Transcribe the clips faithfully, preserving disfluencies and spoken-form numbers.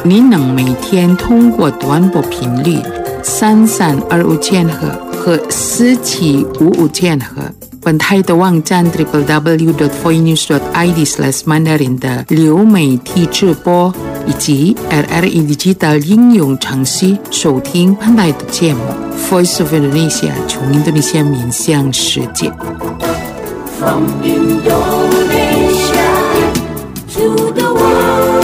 你能每天通过短波频率三三二五千赫和四七五五千赫，本台的网站 double-u double-u double-u dot voinews dot i d slash mandarin 的流媒体直播，以及 R R E Digital 应用程序收听本台的节目 Voice of Indonesia 从印度尼西亚面向世界。From Indonesia to the world。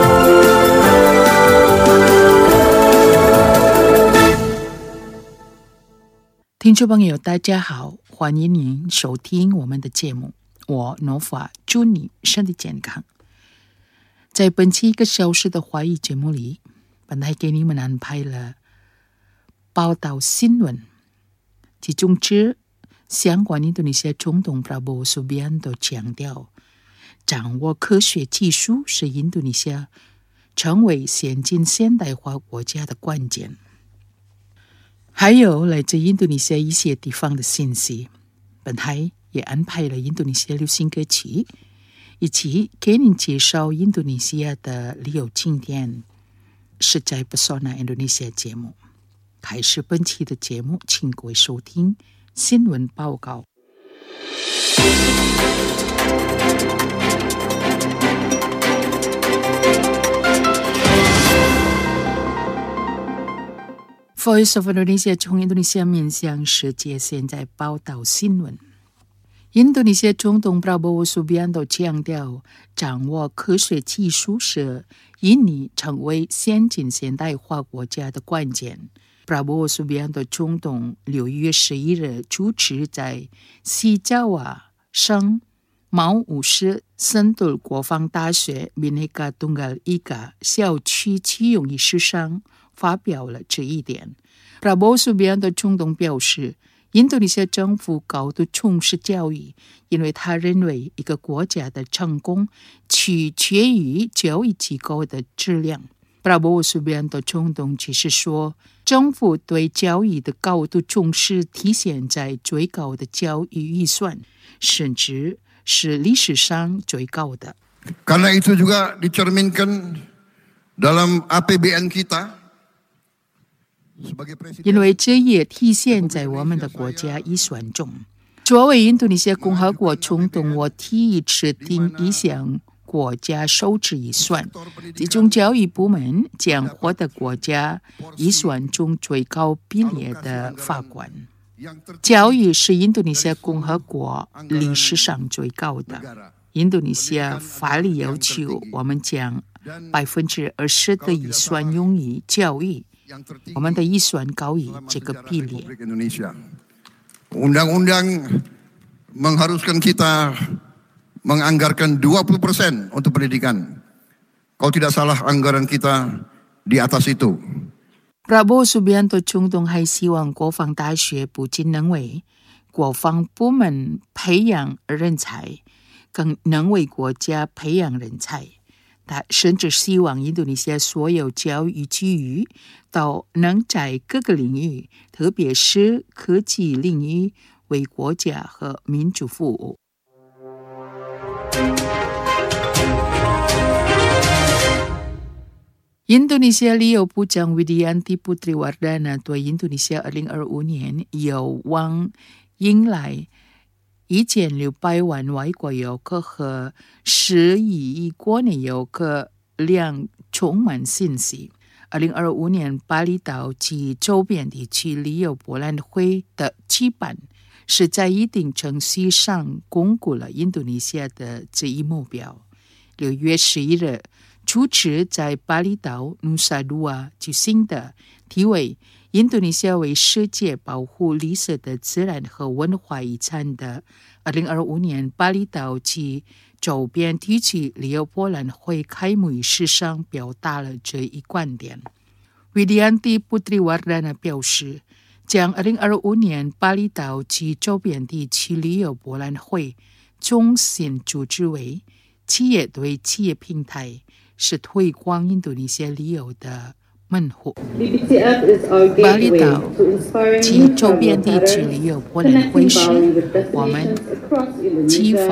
听众朋友大家好，欢迎您收听我们的节目，我 Nova 祝你身体健康。在本期一个小时的华语节目里，本台给你们安排了报道新闻，其中之相关印度尼西亚总统 Prabowo Subianto 强调，掌握科学技术是印度尼西亚成为先进现代化国家的关键。还有来自印度尼西亚一些地方的信息，本台也安排了印度尼西亚流行歌曲，以及给您介绍印度尼西亚的旅游景点，是在 Pesona Indonesia 节目。开始本期的节目，请各位收听新闻报告。Voice of Indonesia 从印度尼西亚面向世界，现在报道新闻。印度尼西亚总统 Prabowo Subianto 强调，掌握科学技术是印尼成为先进现代化国家的关键。Prabowo Subianto 总统六月十一日主持在西爪哇省毛乌市Sentul国防大学 Bhinneka Tunggal Ika 校区启用仪式上发表了这一点。Prabowo Subianto 总统表示，印度尼西亚政府高度重视教育，因为他认为一个国家的成功取决于教育机构的质量。Prabowo Subianto 总统只是说，政府对教育的高度重视体现在最高的教育预算，甚至是历史上最高的。 Karena itu juga dicerminkan dalam A P B N kita。 因为这也体现在我们的国家预算中。作为印度尼西亚共和国总统，我提议制定一项国家收支预算，其中教育部门将获得国家预算中最高比例的发管。教育是印度尼西亚共和国历史上最高的。印度尼西亚法律要求我们将百分之二十的预算用于教育，我们的预算高于这个比例。 Undang-undang mengharuskan kita menganggarkan dua puluh persen untuk pendidikan. Kalau tidak salah anggaran kita di atas itu. Prabowo Subianto 总统还希望国防大学不仅能为国防部门培养人才，更能为国家培养人才。他甚至希望印度尼西亚所有教育机遇都能在各个领域，特别是科技领域，为国家和民族服务。印度尼西亚旅游部长 Widianti Putriwardana 对印度尼西亚二零二五年有望迎来一千六百万外国游客和十一亿国内游客量充满信心。二零二五年巴厘岛及周边地区旅游博览会的举办，是在一定程序上巩固了印度尼西亚的这一目标。六月十一日，主持在巴厘岛努萨杜瓦举行的题为印度尼西亚为世界保护绿色的自然和文化遗产的二零二五年巴厘岛及周边地区旅游博览会开幕仪式上表达了这一观点。Widianti Putriwardana 表示，将二零二五年巴厘岛及周边地区旅游博览会重新组织为企业对企业平台，是推广印度尼西亚旅游的门户。巴厘岛及周边地区旅游博览会是我们激发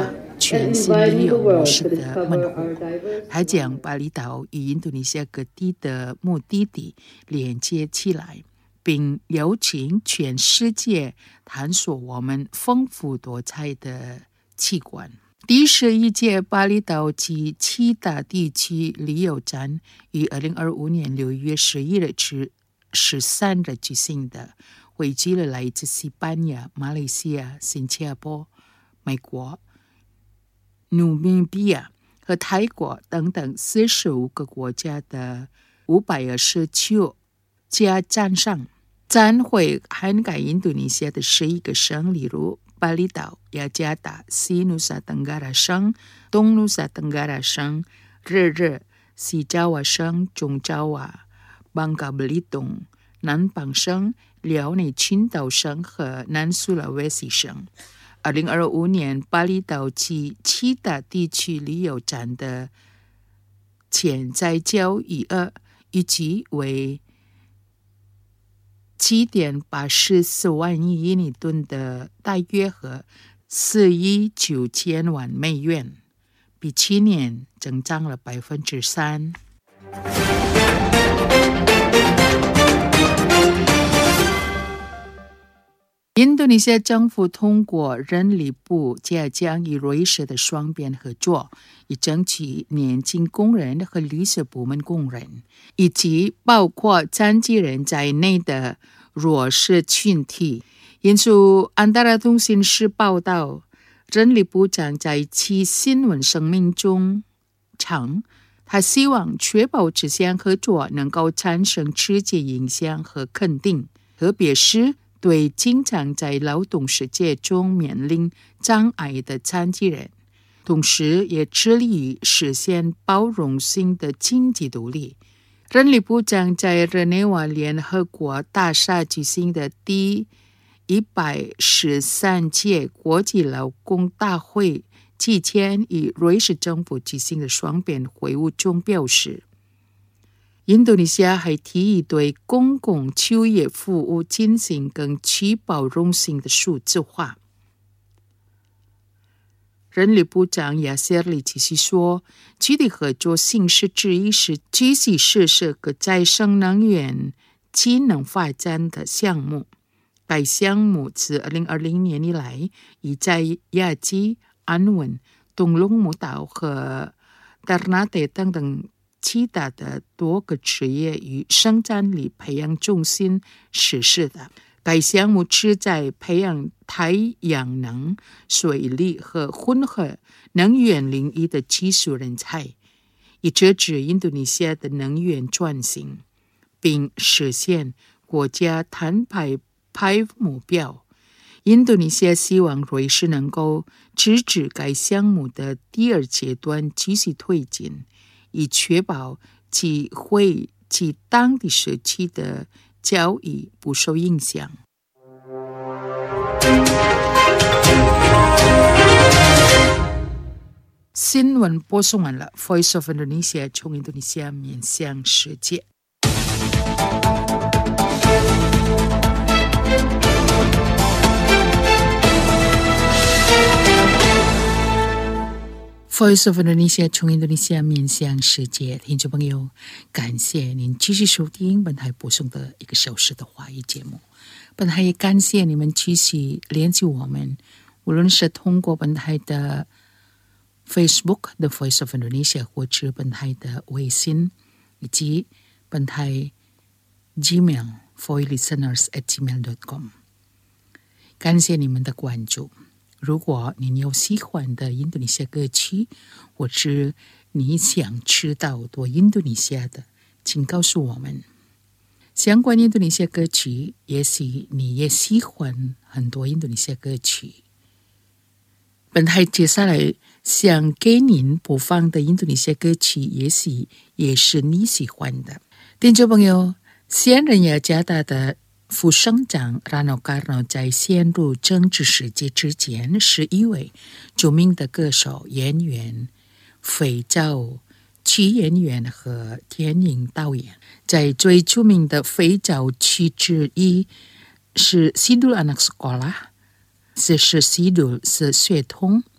全新旅游模式的门户。它将巴厘岛与印度尼西亚各地的目的地连接起来，并邀请全世界探索我们丰富多彩的奇观。第十一届巴厘岛及七大地区旅游展于二零二五年六月十一日至十三日举行的，汇集了来自西班牙、马来西亚、新加坡、美国、努米比亚和泰国等等四十五个国家的五百二十九家展商。展会涵盖印度尼西亚的十一个省，例如巴厘岛、雅加达、西努萨登嘎拉省、东努萨登嘎拉省、日日、西爪哇省、中爪哇、邦嘎布利东、南邦省、辽内群岛省和南苏拉威西省。二零二五年巴厘岛及七大地区旅游展的潜在交易额预计为七点八十四万亿印尼盾的大约和四亿九千万美元，比去年增长了百分之三。印度尼西亚政府通过人力部加强与瑞士的双边合作，以争取年轻工人和绿色部门工人，以及包括残疾人在内的弱势群体。引述安达拉通讯社报道，人力部长在其新闻声明中称，他希望确保这项合作能够产生直接影响和肯定，特别是对经常在劳动世界中面临障碍的残疾人，同时也致力于实现包容性的经济独立。人力部长在日内瓦联合国大厦举行的第一百十三届国际劳工大会期间与瑞士政府举行的双边会晤中表示，印度尼西亚还提议对公共就业服务进行更具包容性的数字化。人力部长亚塞里继续说，具体合作形式之一是继续实施可再生能源技能发展的项目。该项目自二零二零年以来，已在雅基、安文、东龙母岛和达尔纳德等等其他的多个职业与生产力培养中心实施的。该项目旨在培养太阳能、水力和混合能源领域的技术人才，以支持印度尼西亚的能源转型，并实现国家碳排排目标。印度尼西亚希望瑞士能够支持该项目的第二阶段继续推进，以确保其会其当地社区的交易不受影响。新闻播送完了 ，Voice of Indonesia 从印度尼西亚面向世界。Voice of Indonesia 从印度尼西亚面向世界，听众朋友，感谢您继续收听本台播送的一个小时的华语节目。本台也感谢你们继续联系我们，无论是通过本台的 Facebook The Voice of Indonesia， 或者本台的微信，以及本台 Gmail voice listeners at gmail dot com。 感谢你们的关注。如果您有喜欢的印度尼西亚歌曲，或者你想知道多印度尼西亚的，请告诉我们。相关印度尼西亚歌曲，也许你也喜欢很多印度尼西亚歌曲。本台接下来想给您播放的印度尼西亚歌曲，也许也是你喜欢的。听众朋友，现任雅加达的副省长 Rano Karno 在陷入政治世界之前，是一位著名的歌手、演员、肥皂剧演员和电影导演。在最著名的肥皂剧之一是 Sidul Anak Sekolah， 这是 Sidul 是血统，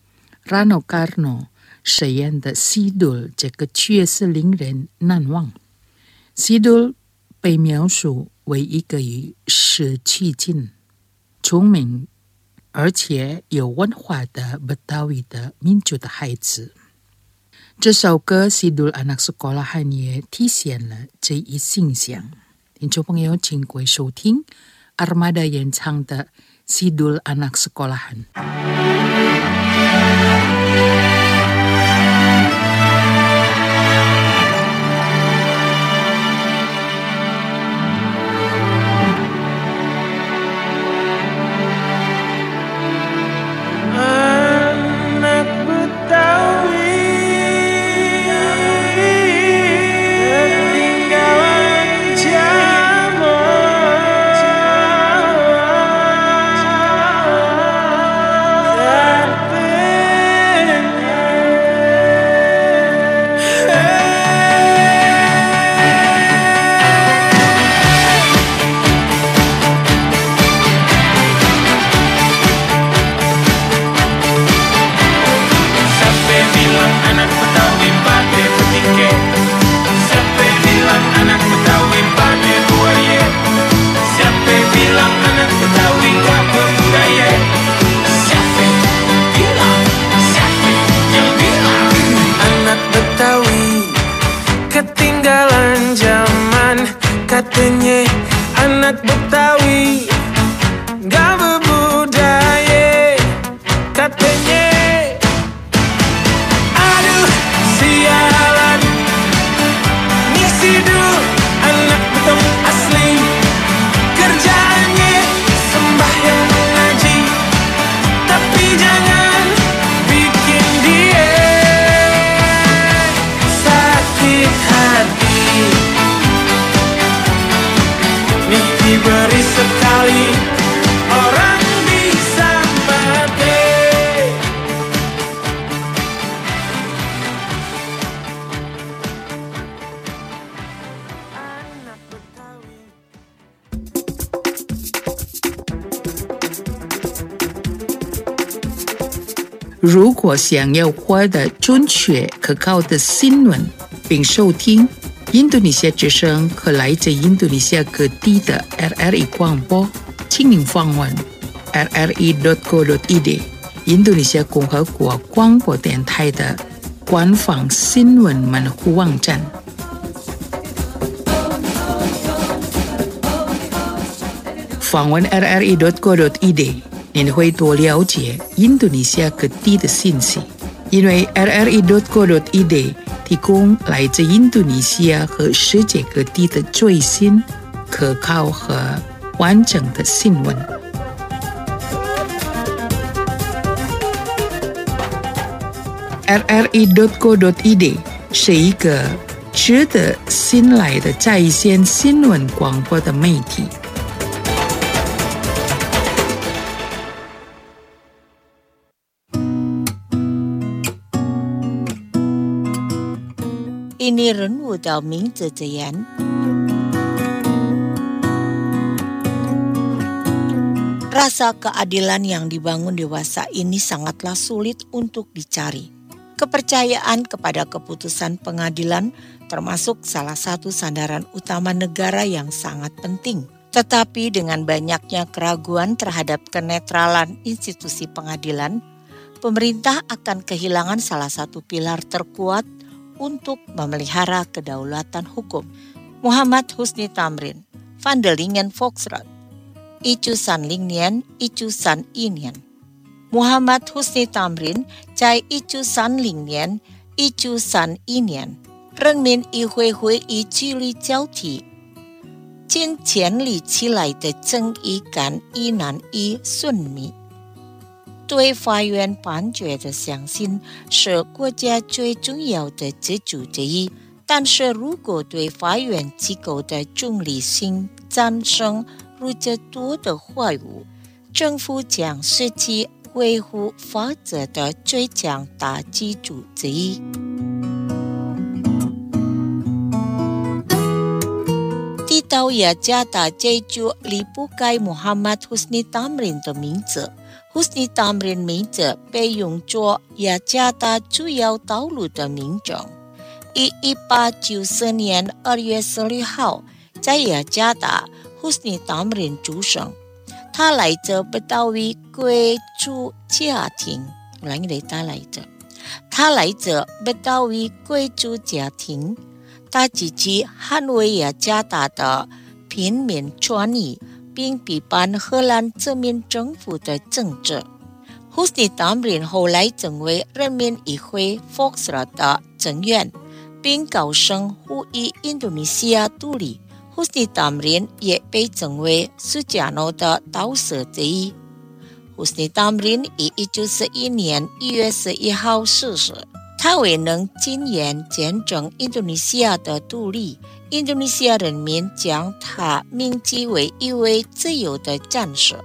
Rano Karno 饰演的西杜这个确实令人难忘。西杜被描述为一个与时俱进、聪明而且有文化的Betawi的民族的孩子。这首歌《Sidul Anak Sekolahan》也体现了这一形象。听众朋友，请各位收听 Armada 演唱的《Sidul Anak Sekolahan》。 Katanya anak Betawi gak berbudaya. Katanya aduh sialan, ni Sidul anak Betawi asli. Kerjaannya sembahyang mengaji, tapi jangan bikin dia sakit hati. Diberi sekali orang bisa mati. Anak Betawi. 如果想要获得准确可靠的新闻，并收听印度尼西亚之声和来自印度尼西亚各地的 R R I 广播，请您访问 r r i dot co dot i d 印度尼西亚共和国广播电台的官方新闻门户网站。访问 r r i dot co dot i d 您会多了解印度尼西亚各地的信息，因为 r r i dot co dot i d提供来自印度尼西亚和世界各地的最新、可靠和完整的新闻。r r i dot co dot i d 是一个值得信赖的在线新闻广播的媒体。 Ini 人物的名字字眼。Rasa keadilan yang dibangun dewasa ini sangatlah sulit untuk dicari. Kepercayaan kepada keputusan pengadilan termasuk salah satu sandaran utama negara yang sangat penting. Tetapi dengan banyaknya keraguan terhadap kenetralan institusi pengadilan, pemerintah akan kehilangan salah satu pilar terkuat untuk memelihara kedaulatan hukum. Muhammad Husni Tamrin, Van der Lingen Volksraad, Ichu San Lingnian, Ichu San Inian. Muhammad Husni Tamrin, Chai Ichu San Lingnian, Ichu San Inian. Renmin I Hui Hui I Chi Li Jiao Ti. 尽全力起来的正义感依然已顺弥。对法院判决的相信是国家最重要的支柱之一，但是如果对法院机构的中立性产生如此多的怀疑，政府将失去维护法则的最强大基础之一。提到雅加达这就离不开 Muhammad Husni Tamrin 的名字， Husni Tamrin 名字被用作雅加达主要道路的名称。于一八九四年二月十六号，在雅加达 Husni Tamrin 出生。他来自不岛屿贵族家庭。我来给他来自，他来自不岛屿贵族家庭。他支持捍卫雅加达的平民权益，并批判荷兰殖民政府的政治。Husni Tamrin 后来成为人民议会 Volksraad 的成员，并高声呼吁印度尼西亚独立。Husni Tamrin 也被称为苏加诺的导师之一。Husni Tamrin 于一九四一年一月十一号逝世。他未能亲眼见证印度尼西亚的独立，印度尼西亚人民将他铭记为一位自由的战士。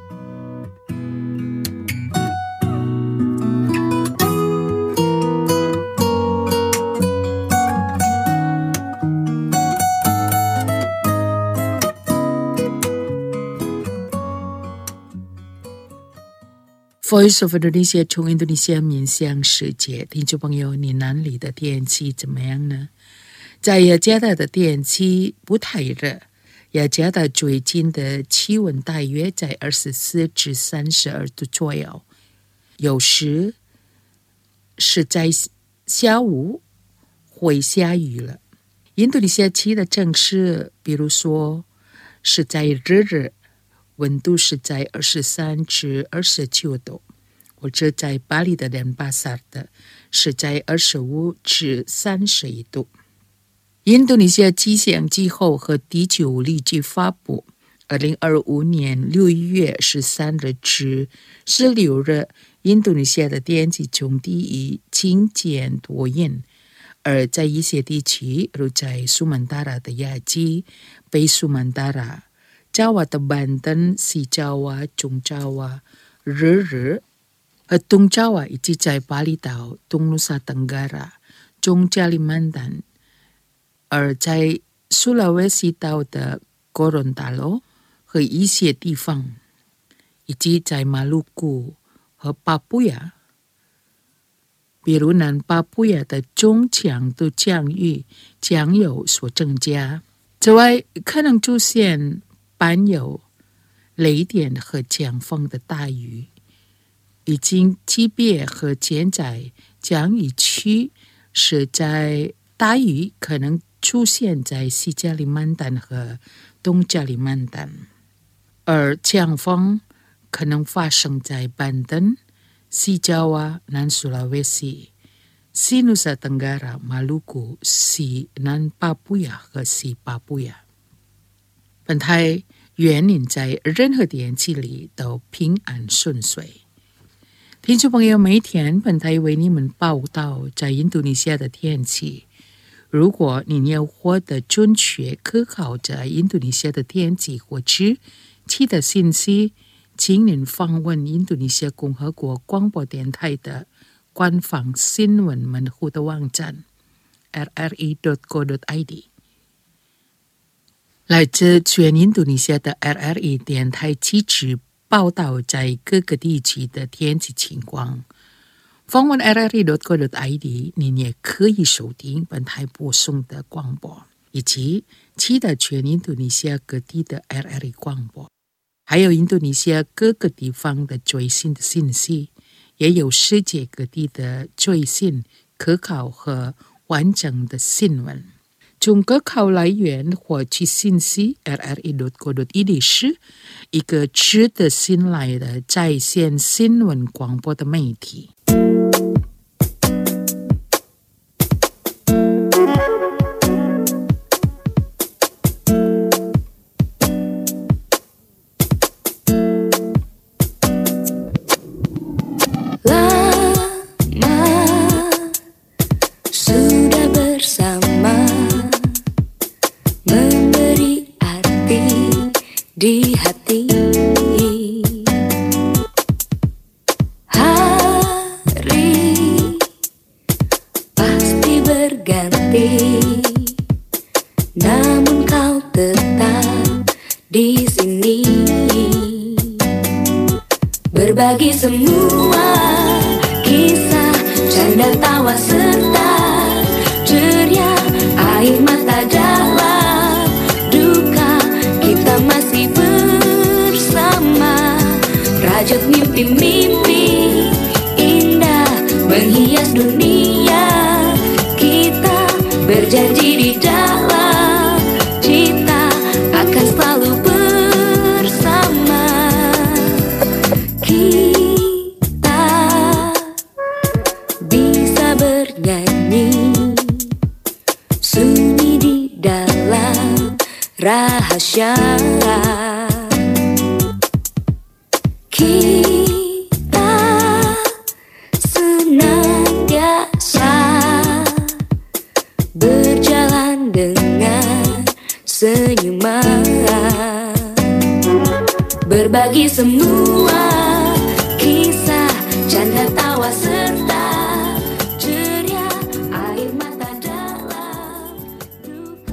Voice of Indonesia 从印度尼西亚面向世界，听众朋友，你那里的天气怎么样呢？在雅加达的天气不太热，雅加达最近的气温大约在二十四至三十二度左右，有时是在下午会下雨了。印度尼西亚气的正式，比如说是在日日。温度是在二十三至二十九度，或者在巴黎的连巴萨的是在二十五至三十一度。印度尼西亚气象机构和地球历记发布，二零二五年六月十三日至十六日，印度尼西亚的天气中低于晴间多云，而在一些地区，如在苏门答腊的亚季、北苏门答腊、Jawa的Banten、西Jawa、中Jawa、日日和东Jawa，以及在巴厘岛、东努萨登嘎拉、中加里曼丹，而在苏拉威西岛的哥伦达罗和一些地方，以及在马鲁古和巴布亚，比如南巴布亚的中强度降雨将有所增加。此外，可能出现伴有雷电和强风的大雨，已经级别和现在降雨区是在大雨可能出现在西加里曼丹和东加里曼丹，而强风可能发生在班登、西Jawa、南苏拉威西、西努萨登嘎拉、马鲁古、西南巴布亚和西巴布亚。本台愿您在任何天气里都平安顺遂。听众朋友，每天本台为你们报道在印度尼西亚的天气。如果您要获得准确可靠在印度尼西亚的天气或者其他信息，请您访问印度尼西亚共和国广播电台的官方新闻门户的网站 r r e dot co dot i d。来自全印度尼西亚的 R R E 电台记者报道在各个地区的天气情况。访问 r r e dot co dot i d， 您也可以收听本台播送的广播，以及其他全印度尼西亚各地的 R R E 广播，还有印度尼西亚各个地方的最新的信息，也有世界各地的最新、可靠和完整的新闻。从可靠来源获取信息 R R E dot co dot i d 是一个值得信赖的在线新闻广播的媒体。 Di hati hari pasti berganti, namun kau tetap di sini berbagi Berbagi semua kisah, canda tawa serta ceria, air mata dalam duka, kita masih bersama. Rajut mimpi-mimpi indah menghias dunia, kita berjanji di dalam cita akan selalu bersama. Kita bisa bernyanyi sunyi di dalam rahasia. Kita senantiasa berjalan dengan senyuman, berbagi semua kisah, canda tawa serta ceria, air mata dalam duka.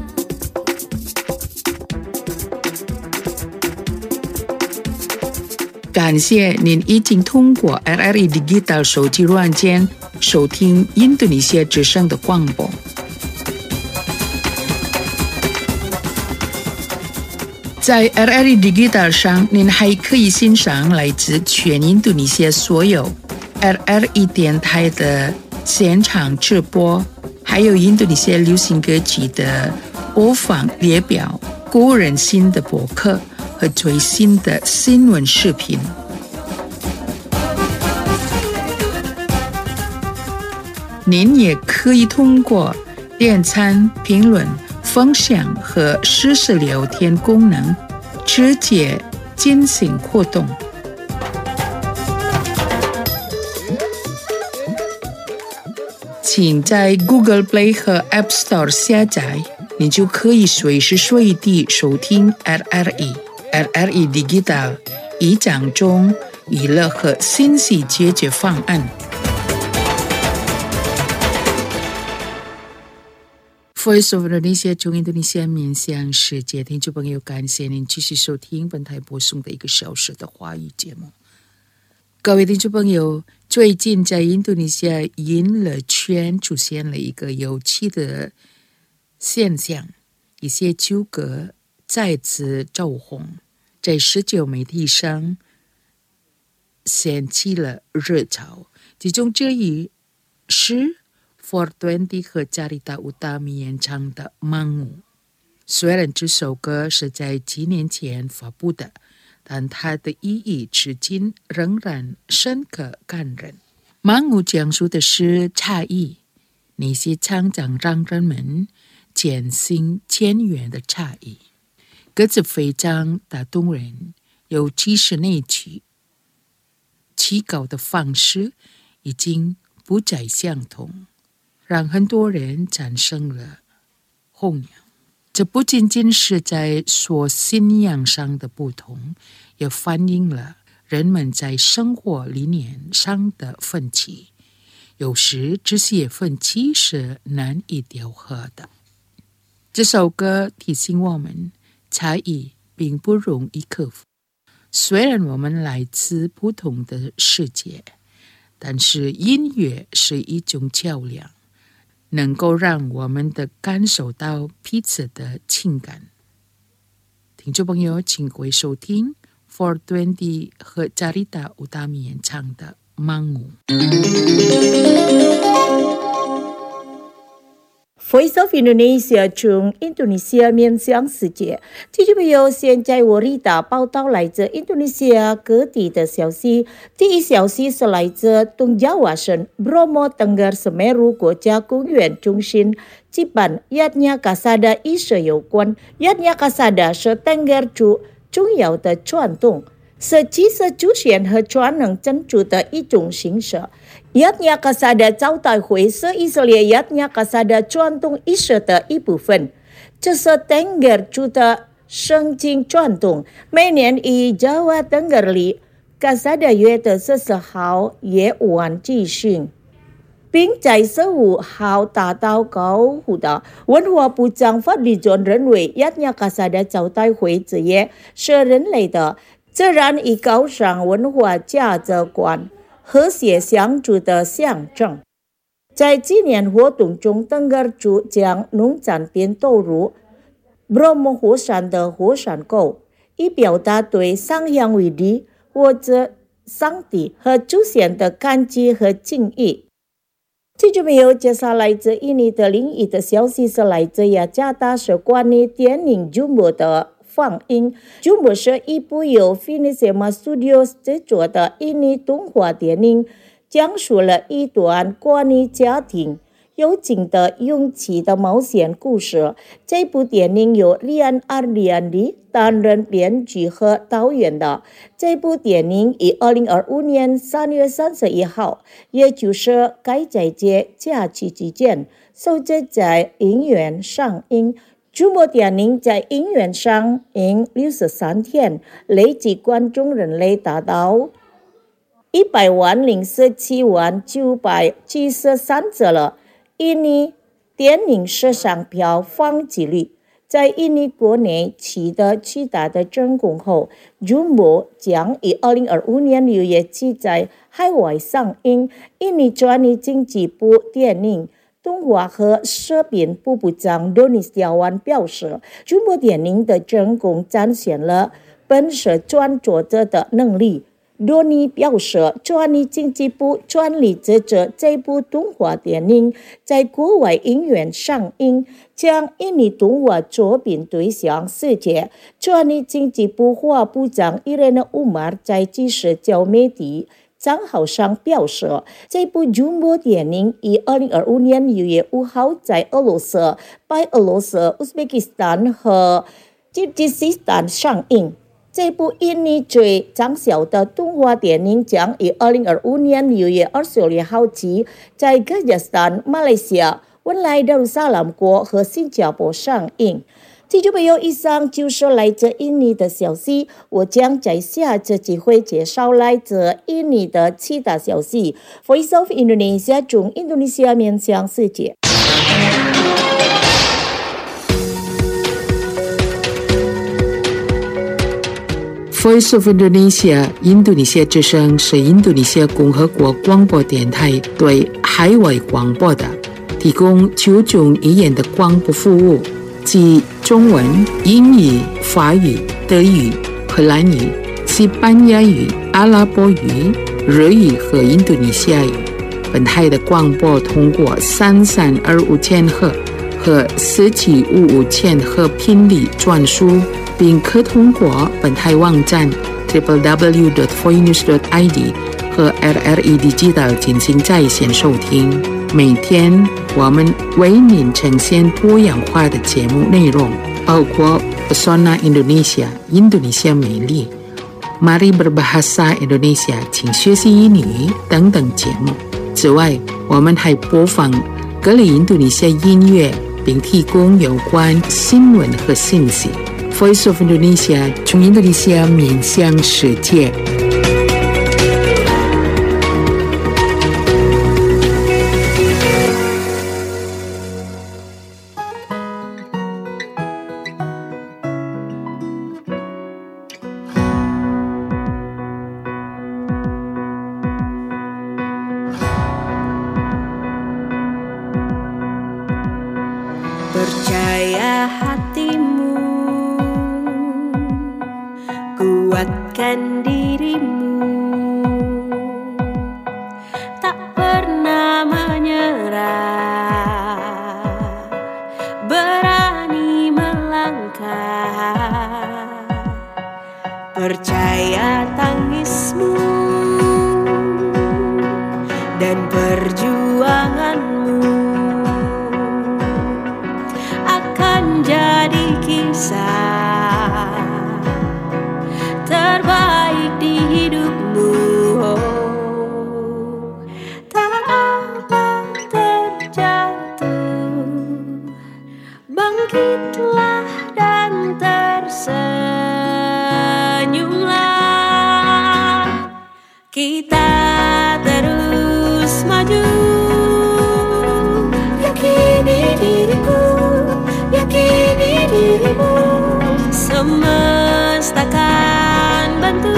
感谢您已经通过 R R E Digital 手机软件收听印度尼西亚之声的广播。在 R R E Digital 上，您还可以欣赏来自全印度尼西亚所有 R R E 电台的现场直播，还有印度尼西亚流行歌曲的播放列表、个人新的博客和最新的新闻视频。您也可以通过点赞、评论、分享和实时聊天功能直接进行互动。请在 Google Play 和 App Store 下载，你就可以随时随地收听 R R E。R R E Digital 以讲中娱乐和信息解决方案。Voice of Indonesia 中印度尼西亚面向世界，听众朋友，感谢您继续收听本台播送的一个小时的华语节目。各位听众朋友，最近在印度尼西亚娱乐圈出现了一个有趣的现象，一些纠葛再次走红，在社交媒体上掀起了热潮。其中之一是 four twenty 和 Carita Utami 演唱的《Mangu》。虽然这首歌是在几年前发布的，但它的意义至今仍然深刻感人。《Mangu》讲述的是差异，那些常常让人们渐行渐远的差异。歌词非常打动人，尤其是那句起稿的方式已经不再相同，让很多人产生了混淆。这不仅仅是在说信仰上的不同，也反映了人们在生活理念上的分歧。有时这些分歧是难以调和的。这首歌提醒我们，差异并不容易克服。虽然我们来自不同的世界，但是音乐是一种桥梁，能够让我们的感受到彼此的情感。听众朋友，请各位收听 four twenty 和 Carita Utami 演唱的《Mangu》。 Voice of Indonesia 中印度尼西亚面向世界，听众朋友，现在我丽达报道来自印度尼西亚各地的消息。第一消息是来自东jawa省 Bromo Tengger Semeru 国家公园中心举办 Yatnya Kasada 仪式有关。Yatnya Kasada 是 Tengger 族重要的传统，是祭祀祖先和传承珍珠的一种形式。Yatnya Kasada 招待会是以色列 Yatnya Kasada 传统仪式的一部分，这是 Tengger 族的圣经传统。每年以 Jawa Tengger 里 Kasada 月的十四号夜晚举行，并在十五号达到高呼的。文化部长法律准认为 Yatnya Kasada 招待会之夜是人类的自然以高尚文化价值观和谐相处的象征。在纪念活动中，登格尔族将农产品投入 Bromo 火山的火山口，以表达对上香为帝或者上帝和祖先的感激和敬意。听众朋友，接下来这印尼的另一个消息是来自雅加达是关于电影《Jumbo》的放映。Jumbo 是一部由 Finisema Studios 制作的印尼动画电影，讲述了一段关于家庭、友情的勇气的冒险故事。这部电影由 Rian Ardiandi 担任编剧和导演的。这部电影于二零二五年三月三十一号，也就是该在节假期期间，首次在影院上映。Jumbo 电影在影院上映六十三天，累计观众人类达到一百万零十七万九百七十三次了。印尼电影史上票房纪录，在印尼国内取得巨大的成功后， Jumbo 将于二零二五年六月起在海外上映。印尼专利经济部电影、动画和视频部部长 Doni Setiawan 表示， Jumbo 电影的成功展现了本是创作者的能力。Doni 表示，专利经济部专利制作这部动画电影，在国外影院上映，将印尼动画作品推向世界。专利经济部副部长 Irena Umar 在即时交媒体账号上表示，这部 Jumbo 电影于二零二五年六月五号在俄罗斯、白俄罗斯、乌兹别克斯坦和吉吉斯斯坦上映。这部印尼最畅销的动画电影将于二零二五年六月二十六号起在吉吉斯坦、马来西亚、文莱达鲁萨拉姆国和新加坡上映。听众朋友，以上就是来自印尼的消息，我将在下次机会介绍来自印尼的其他消息。Voice of Indonesia 从印度尼西亚面向世界。 Voice of Indonesia 印度尼西亚之声是印度尼西亚共和国广播电台对海外广播的提供九种语言的广播服务，即中文、英语、法语、德语、荷兰语、西班牙语、阿拉伯语、日语和印度尼西亚语。本台的广播通过三三二五千赫和四七五五千赫频率转输，并可通过本台网站 double-u double-u double-u dot voinews dot i d 和 R R E Digital 进行在线收听。每天我们为您呈现多样化的节目内容，包括 Pesona Indonesia 印度尼西亚美丽、Mari Berbahasa Indonesia 请学习英语等等节目。此外，我们还播放各类印度尼西亚音乐，并提供有关新闻和信息。Voice of Indonesia 从印度尼西亚面向世界。 Percaya hatimu, kuatkan dirimu, tak pernah menyerah, berani melangkah. Percaya tangismu dan perjuanganmu jadi kisah terbaik di hidupmu. Oh, tak apa terjatuh, bangkitlah dan tersenyumlah. Kita terus maju, yakini diriku, yakini dirimu, semesta akan bantu.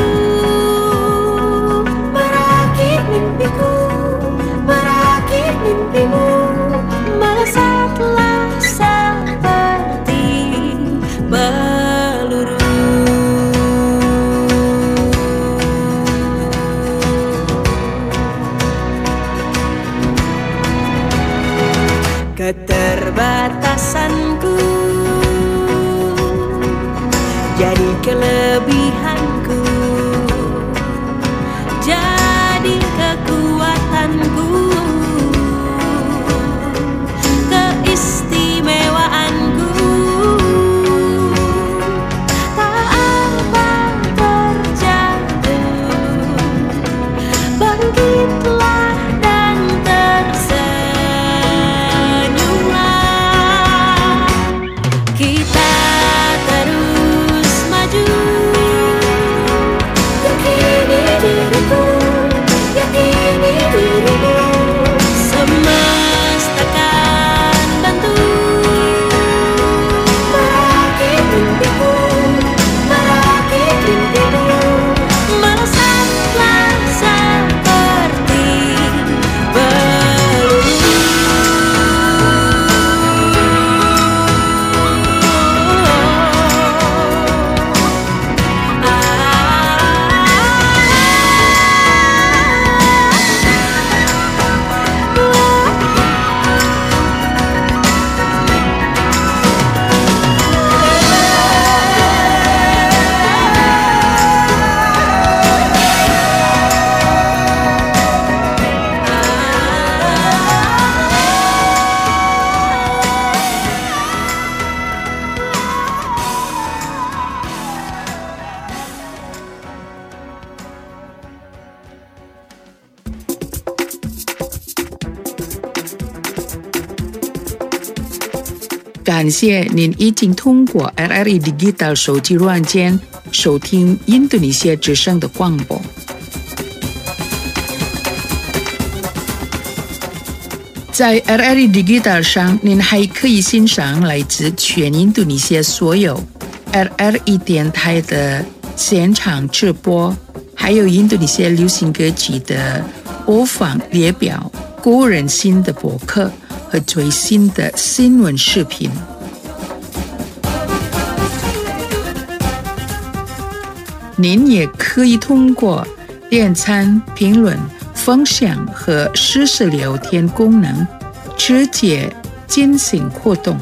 jadi kelebihanku, jadi kekuatanku, keistimewaanku. Tak apa terjatuh, bangkitlah dan tersenyumlah. Kita terus maju. Yakini diriku, yakini dirimu, semesta kan bantu. Merakit mimpiku, merakit mimpimu, melesatlah seperti peluru. 感谢您已经通过 R R E Digital 手机软件收听印度尼西亚之声的广播。在 R R E Digital 上，您还可以欣赏来自全印度尼西亚所有 R R E 电台的现场直播，还有印度尼西亚流行歌曲的播放列表、个人新的博客和最新的新闻视频。您也可以通过点赞、评论、分享和实时聊天功能直接进行互动。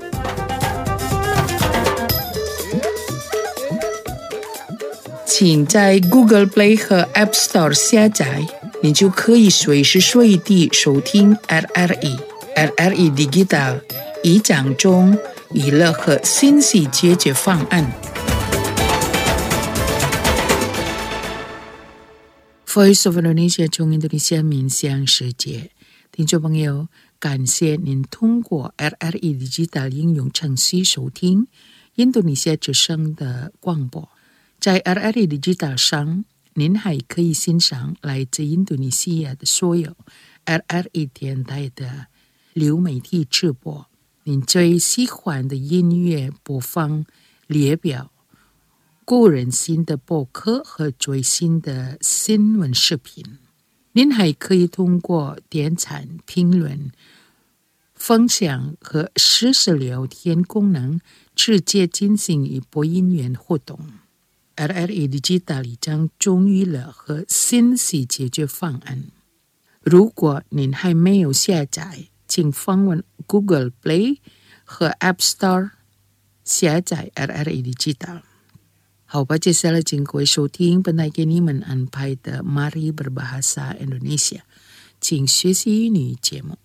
请在 Google Play 和 App Store 下载，你就可以随时随地收听 R R E。R R E Digital 以讲中娱乐和信息解决方案。Voice of Indonesia 从印度尼西亚面向世界，听众朋友，感谢您通过 R R E Digital 应用程序收听印度尼西亚之声的广播。在 R R E Digital 上，您还可以欣赏来自印度尼西亚的所有 R R E 电台的流媒体直播，您最喜欢的音乐播放列表、个人新的博客和最新的新闻视频。您还可以通过点赞、评论、分享和实时聊天功能直接进行与播音员互动。R R E Digital 将中娱乐和信息解决方案。如果您还没有下载，请访问 Google Play 和 App Store 下载 R R E Digital。好吧，接下来请各位收听本台给你们安排的 Mari Berbahasa Indonesia， 请学习英语节目。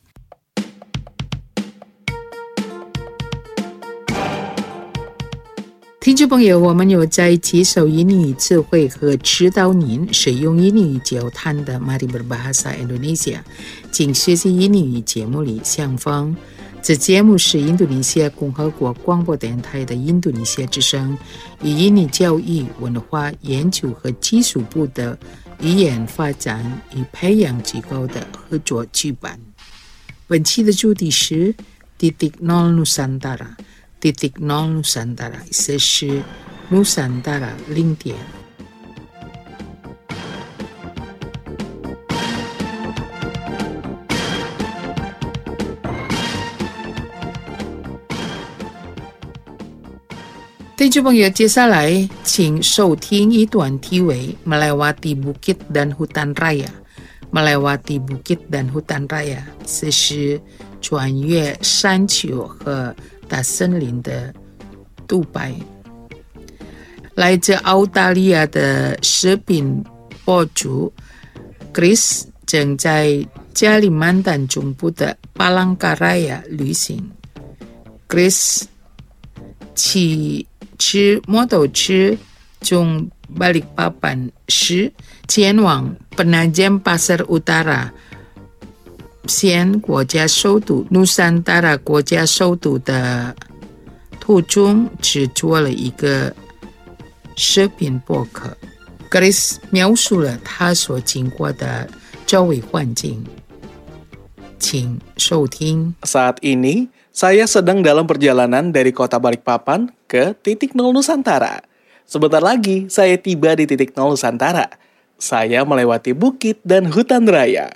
听众朋友，我们有在接受英语词汇和指导您使用英语交谈的 Mari Berbahasa Indonesia， 请学习英语节目里相逢。这节目是印度尼西亚共和国广播电台的印度尼西亚之声与印尼教育、文化研究和技术部的语言发展与培养机构的合作举办。本期的主题是 Titik Nol Nusantara。Titik Nol Nusantara 意思是 Nusantara 零点。听众朋友，接下来请收听一段题为 Melewati Bukit dan Hutan Raya。Melewati Bukit dan Hutan Raya 意思是穿越山丘和大森林的独白。 来自澳大利亚的食品博主 Chris 正在加里曼丹中部的巴朗嘎拉亚旅行。Chris 骑骑摩托车从Balikpapan时前往 Penajam Pasar Utara 现国家首都 Nusantara 国家首都的途中制作了一个视频播客。Chris 描述了他所经过的周围环境，请收听。 Saat ini, saya sedang dalam perjalanan dari kota Balikpapan ke titik nol Nusantara. Sebentar lagi, saya tiba di titik nol Nusantara. Saya melewati bukit dan hutan raya.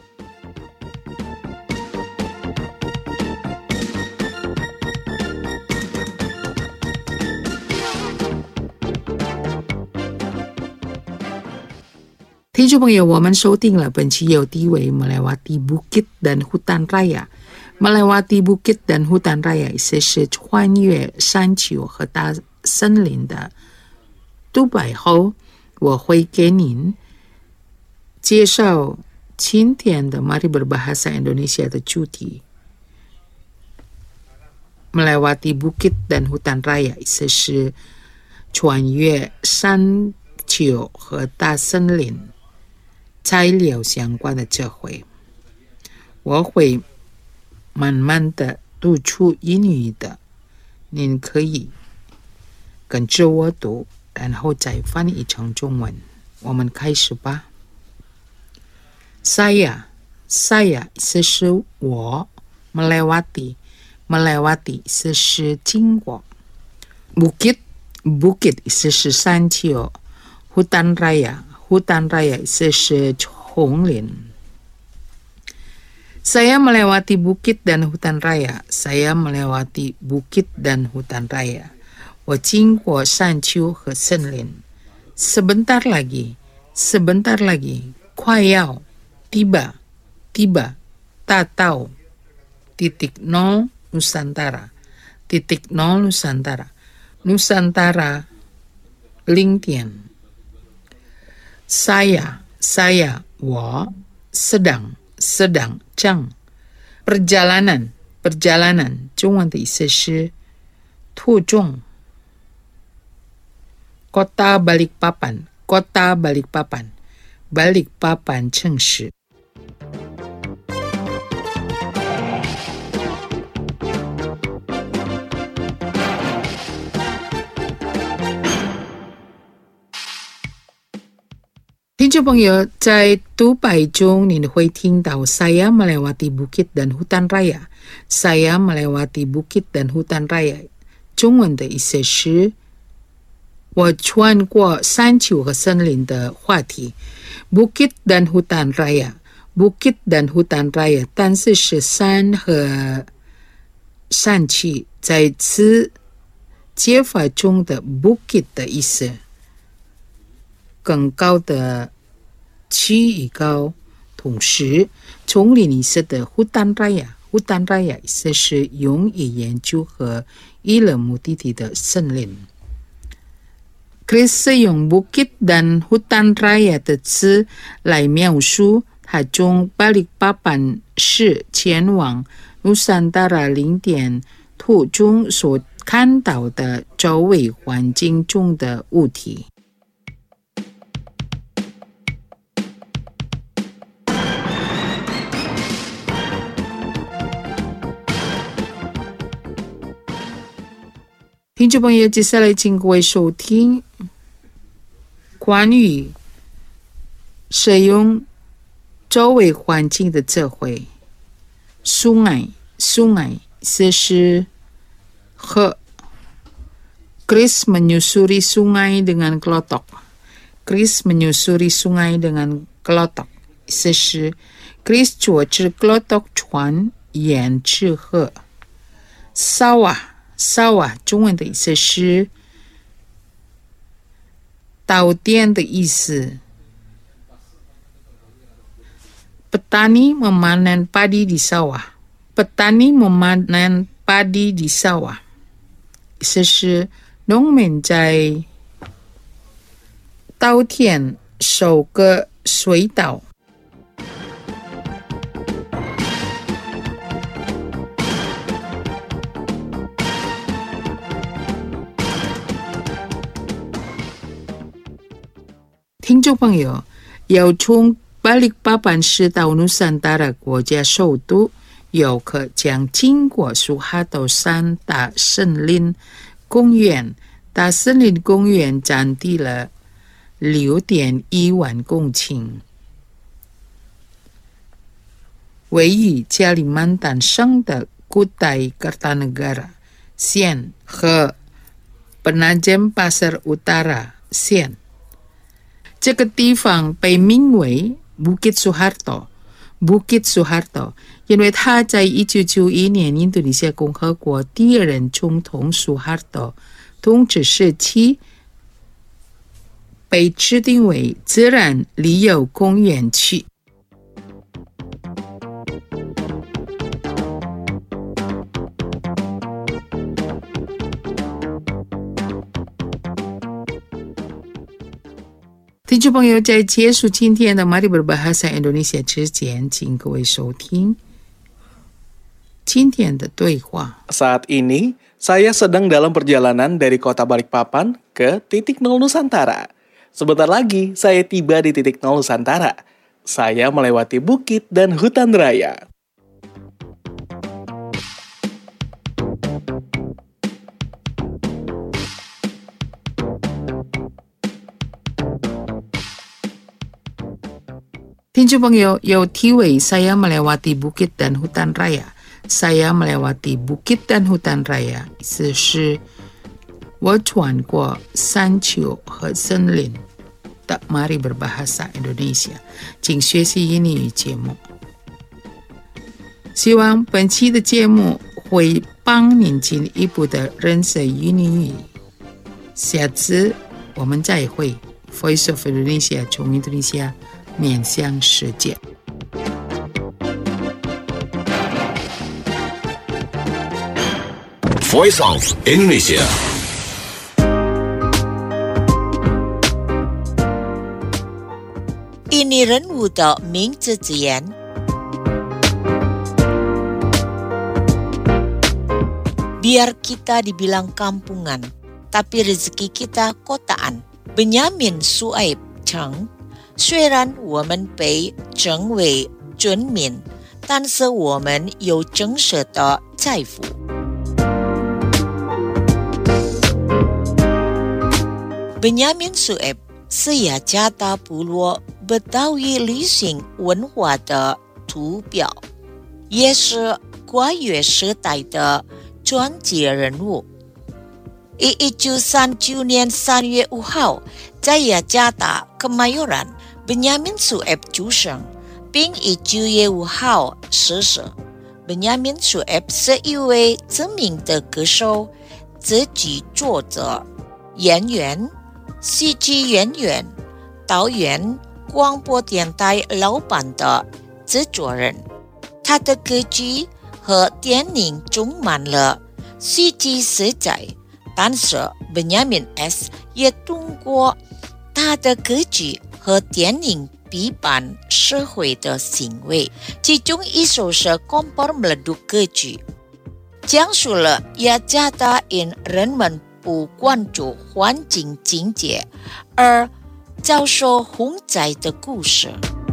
Teman-teman, 我们收听了本期有地位 melewati bukit dan hutan raya. Melewati bukit dan hutan raya 意思是穿越山丘和大森林的独白后，我会给您介绍今天的 Mari Berbahasa Indonesia 的主题。Melewati bukit dan hutan raya 意思是穿越山丘和大森林。材料相关的这回，我会慢慢的读出英语的，您可以跟着我读，然后再翻译成中文。我们开始吧。Saya, saya 意思是我 melewati, melewati 意思是经过。Bukit, bukit 意思是山丘。Hutan raya,Hutan raya 意思是丛林。Saya melewati bukit dan hutan raya. Saya melewati bukit dan hutan raya. 我经过山丘和森林。Sebentar lagi, sebentar lagi, 快要 tiba, tiba, 大到 titik nol Nusantara, titik nol Nusantara, Nusantara 零点。Saya, saya, 我 sedang, sedang, 正 perjalanan, perjalanan 中文的意思是途中。Kota Balikpapan, Kota Balikpapan, Balikpapan 城市。听众朋友，在独白中你会听到 Saya melewati bukit dan hutan raya. Saya melewati bukit dan hutan raya. 中文的意思是我穿过山丘和森林的话题。Bukit dan hutan raya, bukit dan hutan raya 但是是山和山区，在此接法中的 bukit 的意思更高的区域高，同时丛林意思的 hutan raya, hutan raya 意思是用于研究和娱乐目的地的森林。Chris 用 bukit dan hutan raya 的词来描述他从 Balikpapan 市前往 Nusantara 零点途中所看到的周围环境中的物体。听众朋友，接下来请各位收听关于使用周围环境的智慧。sungai, sungai 这是河。Chris menyusuri sungai dengan kelotok. Chris menyusuri sungai dengan kelotok. 这是 Chris 坐着 kelotok 船沿着河。sawah,sawah 中文的意思是稻田的意思。Petani memanen padi di sawah. Petani memanen padi di sawah 意思是农民在稻田首个水稻。听众朋友，要从Balikpapan市到Nusantara国家首都，游客将经过苏哈斗山大森林公园。大森林公园占地了六点一万公顷，位于加里曼丹省的Kutai Kartanegara 县和 Penajam Pasar Utara 县。这个地方被名为 Bukit Suharto Bukit Suharto 因为他在一九九一年印度尼西亚共和国第二任总统苏哈多统治时期被指定为自然旅游公园区。听众朋友，在结束今天的 Mari Berbahasa Indonesia 之前，请各位收听今天的对话。 Saat ini, saya sedang dalam perjalanan dari kota Balikpapan ke titik nol Nusantara. Sebentar lagi, saya tiba di titik nol Nusantara. Saya melewati bukit dan hutan raya. Tinju Pengyo, yo tiwei saya melewati bukit dan hutan raya. Saya melewati bukit dan hutan raya, 意思是我穿过山丘和森林的 Mari Berbahasa Indonesia 请学习英语节目。希望本期的节目会帮您进一步的认识英语。下次我们再会。Voice of Indonesia 从印度尼西亚面向世界。 Voice of Indonesia。 印尼人物的名字字眼。Biar kita dibilang kampungan, tapi rezeki kita kotaan. Benyamin Suaib Cheng， 虽然我们被称为村民，但是我们有真实的财富。Benyamin Suaib是雅加达部落Betawi旅行文化的图表，也是跨越时代的传奇人物。于一九三九年三月五号，在雅加达 Kemayoran Benyamin Suaib 出生，并于九月五号逝世。Benyamin Suaib 是一位知名的歌手、词曲作者、演员、戏剧演员、导演、广播电台老板的制作人。他的歌曲和电影充满了戏剧色彩，但是 Benyamin S 也通过他的歌曲和电影批判社会的行为，其中一首是《Kompor Meleduk》歌曲，讲述了雅加达因人们不关注环境清洁而遭受洪灾的故事。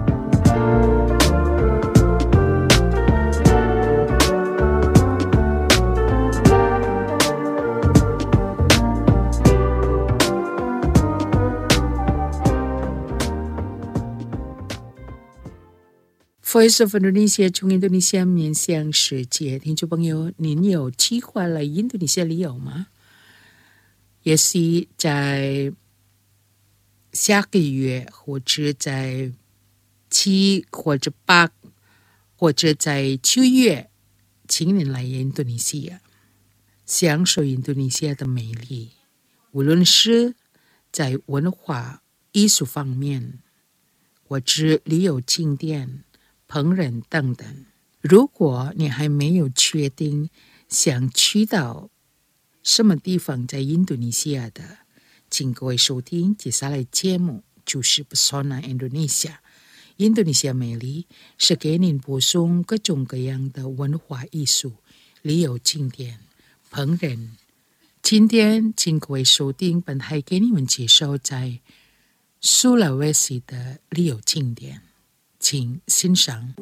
Voice of Indonesia 从印度尼西亚面向世界，听众朋友，您有计划来印度尼西亚旅游吗？也是在下个月，或者在七或者八，或者在九月，请您来印度尼西亚，享受印度尼西亚的美丽，无论是在文化艺术方面，或者旅游景点、烹饪等等。如果你还没有确定想去到什么地方在印度尼西亚的， 请各位收听接下来节目，就是 Pesona Indonesia。印度尼西亚美丽是给您播送各种各样的文化艺术、旅游景点、烹饪。今天，请各位收听本台给你们介绍在苏拉威西的旅游景点，请欣赏。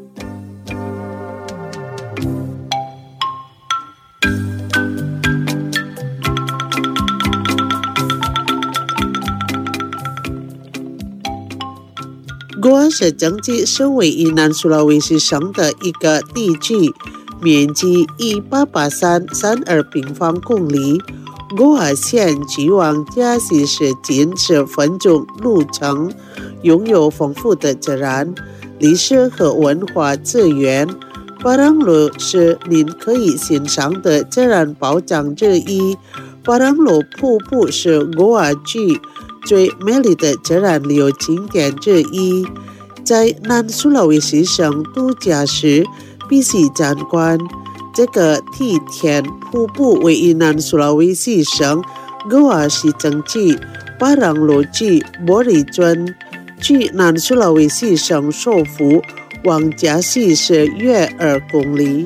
Goa 是整体身为以南苏拉威西省的一个地区，面积一八八三三二平方公里。Goa 县距往加西市近十分钟路程，拥有丰富的自然、历史和文化资源。巴朗罗是您可以欣赏的自然宝藏之一。巴朗罗瀑布是 Goa 区最美丽的自然旅游景点之一，在南苏拉威西省度假时必须参观。这个梯田瀑布位于南苏拉威西省戈瓦西整区巴朗罗区莫里村，距南苏拉威西省首府旺加西市约二公里。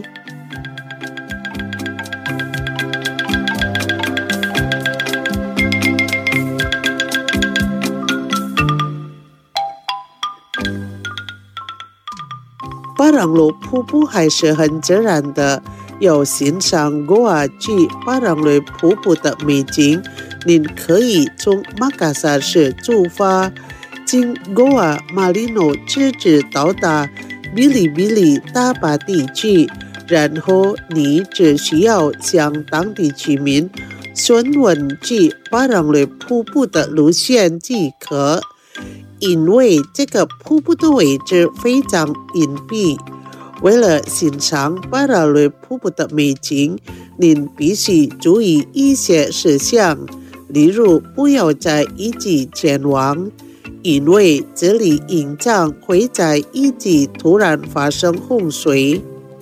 巴朗罗瀑布还是很自然的，有欣赏戈瓦区巴朗罗瀑布的美景。您可以从马卡萨市出发，经戈瓦马里诺直至到达比利比利大巴地区，然后你只需要向当地居民询问去巴朗罗瀑布的路线即可。因为这个瀑布的位置非常隐蔽，为了欣赏巴朗罗瀑布的美景，您必须注意一些事项，例如不要在雨季前往，因为这里经常会在雨季突然发生洪水。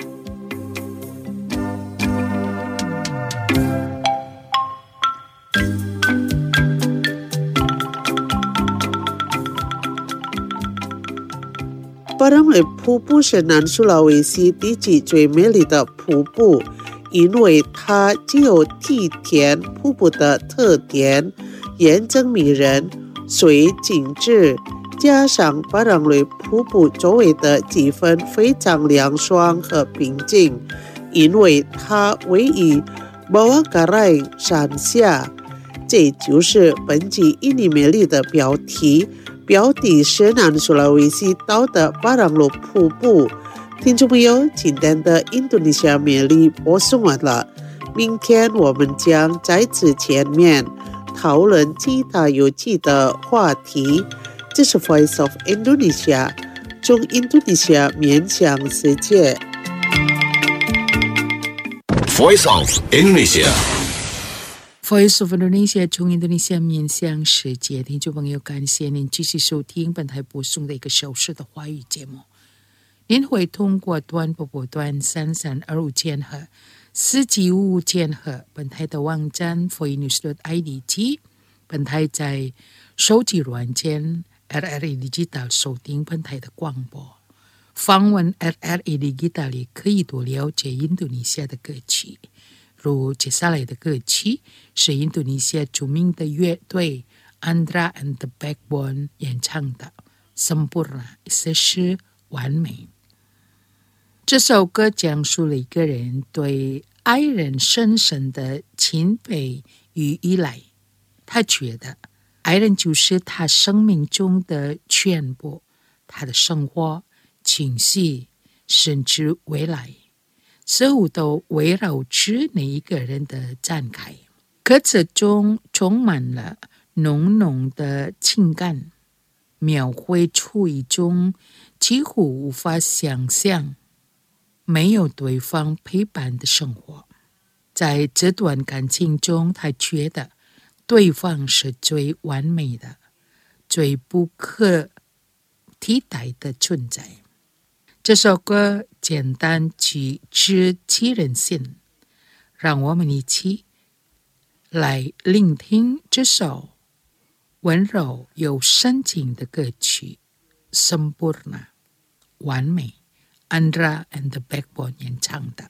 巴朗罗瀑布是南苏拉威西地区最美丽的瀑布，因为它既有梯田瀑布的特点，眼睛迷人，水静止，加上巴朗罗瀑布周围的气氛非常凉爽和平静，因为它位于巴瓦嘎莱山下。这就是本集印尼美丽的标题。标题是南苏拉威西岛的巴朗罗瀑布。听众朋友，今天的印度尼西亚美丽播送完了，明天我们将再次见面，讨论其他有趣的话题。这是 Voice of Indonesia， 从印度尼西亚面向世界。 Voice of Indonesia。Voice of Indonesia 从印度尼西亚面向世界，听众朋友，感谢您继续收听本台播送的一个小时的华语节目。您会通过短波波段三三二五千赫、四七五五千赫，本台的网站 voinews dot I D 及本台在手机软件 R R A Digital 收听本台的广播。访问 R R A Digital 也可以多了解印度尼西亚的歌曲。如接下来的歌曲是印度尼西亚著名的乐队 Andra and the Backbone 演唱的 Sempurna， 意思是完美。这首歌讲述了一个人对爱人深深的钦佩与依赖，他觉得爱人就是他生命中的全部，他的生活、情绪，甚至未来，似乎都围绕着那一个人的展开。歌词中充满了浓浓的情感，描绘出一种几乎无法想象没有对方陪伴的生活。在这段感情中，他觉得对方是最完美的、最不可替代的存在。这首歌简单曲直击人心，让我们一起来聆听这首温柔又深情的歌曲 Sempurna 完美 Andra and the Backbone 演唱的。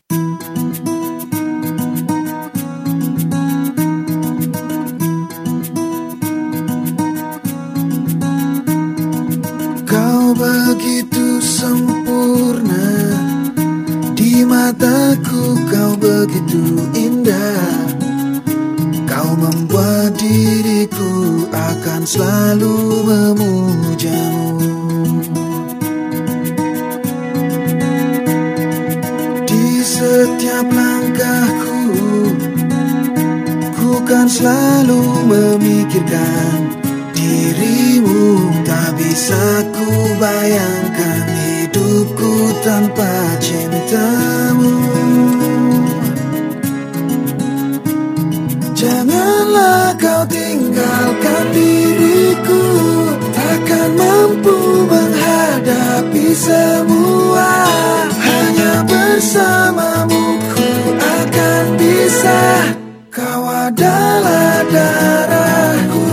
Kau begitu sempurna, di mataku kau begitu indah. Kau membuat diriku akan selalu memujamu. Di setiap langkahku, ku kan selalu memikirkan dirimu. Tak bisa ku bayangkan hidupku tanpa cintamu. Janganlah kau tinggalkan diriku, takkan mampu menghadapi semua. Hanya bersamamu ku akan bisa. Kau adalah darahku,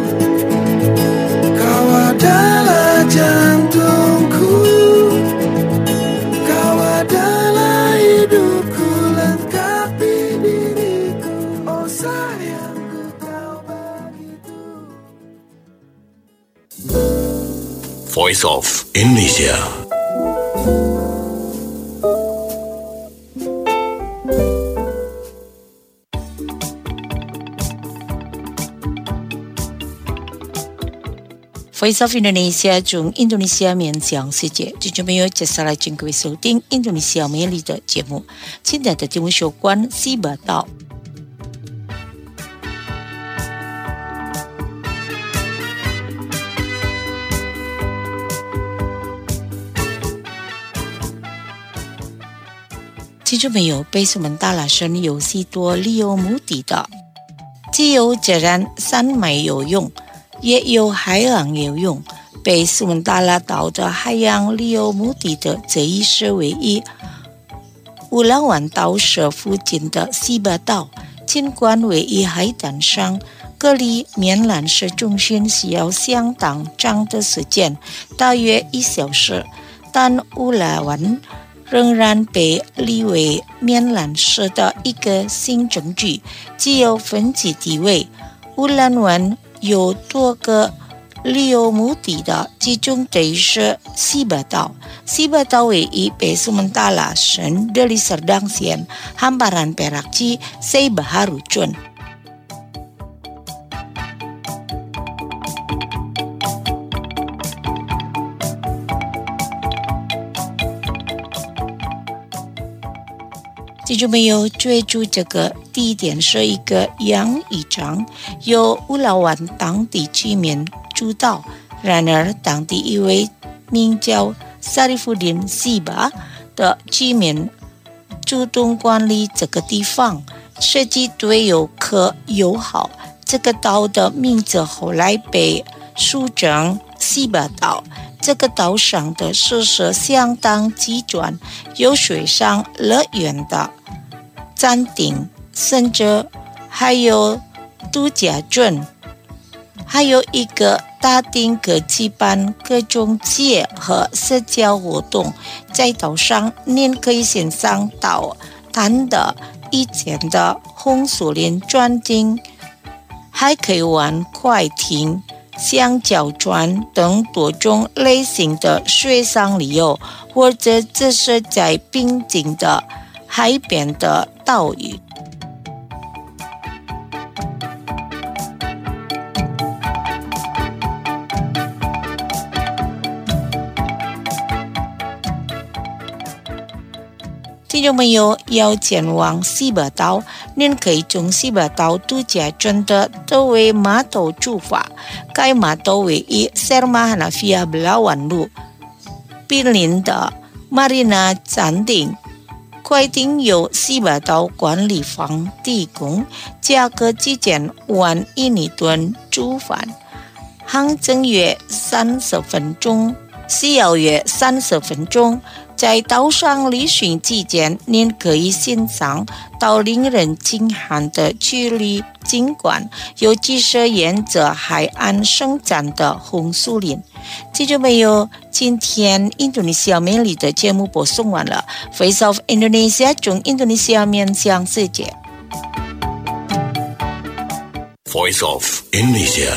kau adalah jantungku, kau adalah hidupku, lengkapi diriku. Oh sayangku, kau begitu. Voice of Indonesia. Voice of Indonesia 从印度尼西亚面向世界，听众朋友，接下来请各位收听印度尼西亚美丽的节目。今天的节目有关西北岛。听众朋友，贝苏门答腊省有许多旅游目的地，既有自然山脉游泳，也有海洋游泳。贝苏门答腊岛的海洋旅游目的地这一是唯一。乌拉万岛是附近的西北岛，尽管位于海滩上，隔离棉兰市中心需要相当长的时间，大约一小时，但乌拉万仍然被列为棉兰市的一个行政区，具有分级地位。乌拉万有多个旅游目的地，其中这是西北岛。西北岛位于贝苏门答腊省Deli Serdang县 Hamparan Perak Ji Seibaharu村。听众朋友，追逐这个地点是一个养鱼场，由乌拉万当地居民主导。然而，当地一位名叫萨利夫丁西巴的居民主动管理这个地方，设计对游客友好。这个岛的名字后来被书成西巴岛。这个岛上的设施相当齐全，有水上乐园的餐厅，甚至还有度假村，还有一个大厅可举办各种节和社交活动。在岛上，您可以欣赏岛滩的以前的红树林专景，还可以玩快艇、香蕉船等多种类型的水上旅游，或者只是在滨景的海边的岛屿。听众朋友，要前往西北岛，您可以从西北岛度假村的多维码头出发。该码头位于 Serma Hanafiah Belawan路毗邻的 Marina 站顶。快艇由西北岛管理方提供，价格之间万印尼盾出发，航程约三十分钟，需要约三十分钟。在岛上旅行期间，您可以欣赏到令人惊叹的巨力尽管有鸡舍沿着海岸生长的红树林。听众朋友，今天印度尼西亚美丽的节目播送完了。Voice of Indonesia 从印度尼西亚面向世界。 Voice of Indonesia.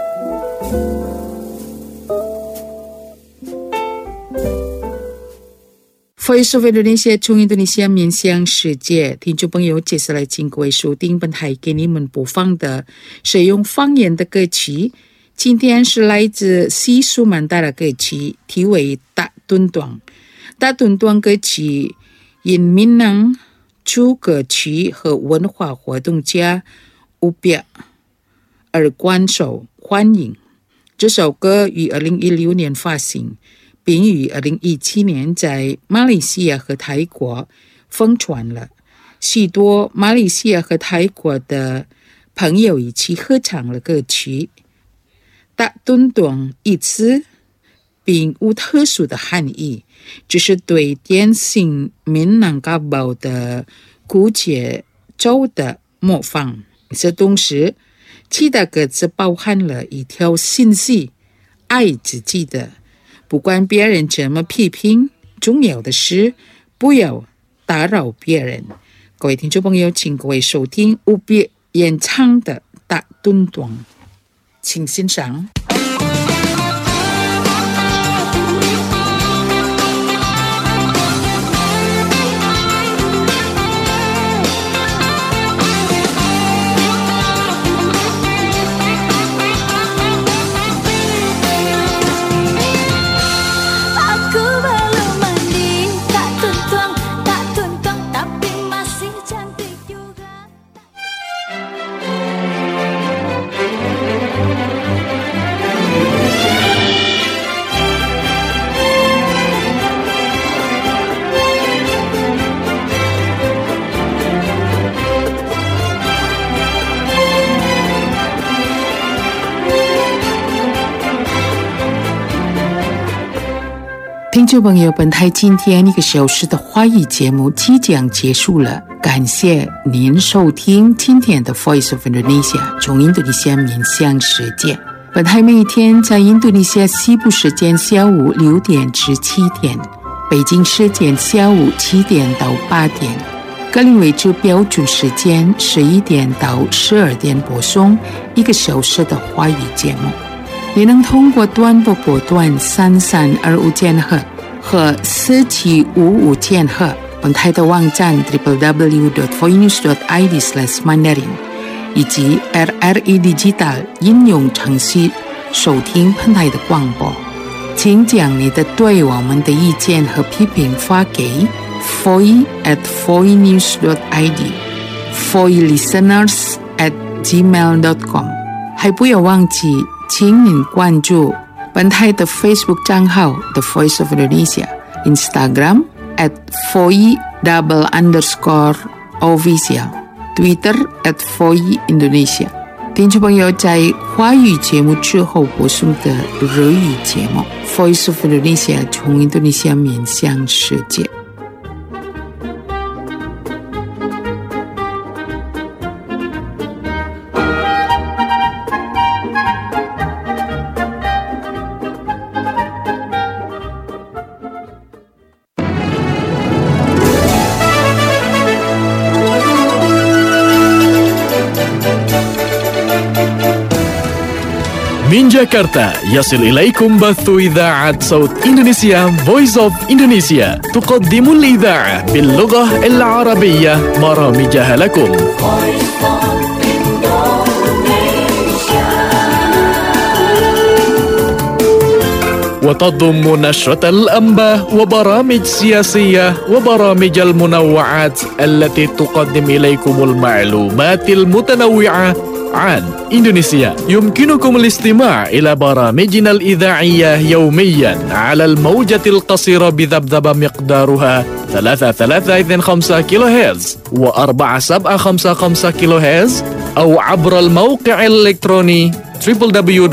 Voice of Indonesia 从印度尼西亚面向世界，听众朋友，接下来请各位收听本台给你们播放的是用方言的歌曲。今天是来自西苏曼达的歌曲，题为《大墩段》。大墩段歌曲因闽南族歌曲和文化活动家吴别而广受欢迎。这首歌于二零一六年发行，并于二零一七年在马来西亚和泰国疯传了。许多马来西亚和泰国的朋友一起合唱了歌曲。大墩段一词并无特殊的含义，只是对典型闽南嘎包的古节奏的模仿。这同时，其他歌词包含了一条信息：爱自己的，不管别人怎么批评，重要的是不要打扰别人。各位听众朋友，请各位收听吴别演唱的《大墩段》，请欣赏。听众朋友，本台今天一个小时的华语节目即将结束了，感谢您收听今天的 Voice of Indonesia 从印度尼西亚面向世界。本台每一天在印度尼西亚西部时间下午六点至七点，北京时间下午七点到八点，格林威治标准时间十一点到十二点播送一个小时的华语节目。也能通过短波波段三三二五千赫和四七五五千赫，本台的网站 double-u double-u double-u dot voinews dot i d slash mandarin 以及 R R E Digital 应用程序收听本台的广播。请将你的对我们的意见和批评发给 voice at voinews dot i d voice listeners at gmail dot com。 还不要忘记请您关注本台的 Facebook 账号 The Voice of Indonesia， Instagram at voice double underscore official， Twitter at voice Indonesia。 听众朋友，在华语节目之后播送的日语节目 Voice of Indonesia 从印度尼西亚面向世界。 من جاكرتا يصل إليكم بث إذاعة صوت إندونيسيا Voice of Indonesia، تقدم الإذاعة باللغة العربية برامجها لكم. وتضم نشرة الأنباء وبرامج سياسية وبرامج المنوعات التي تقدم إليكم المعلومات المتنوعة عن إندونيسيا. يمكنكم الاستماع إلى برامجنا الإذاعية يوميا على الموجة القصيرة بذبذبة مقدارها ثلاثة ثلاثة اثنين خمسة كيلو هرتز وأربعة سبعة خمسة خمسة كيلو هرتز، أو عبر الموقع الإلكتروني double-u double-u double-u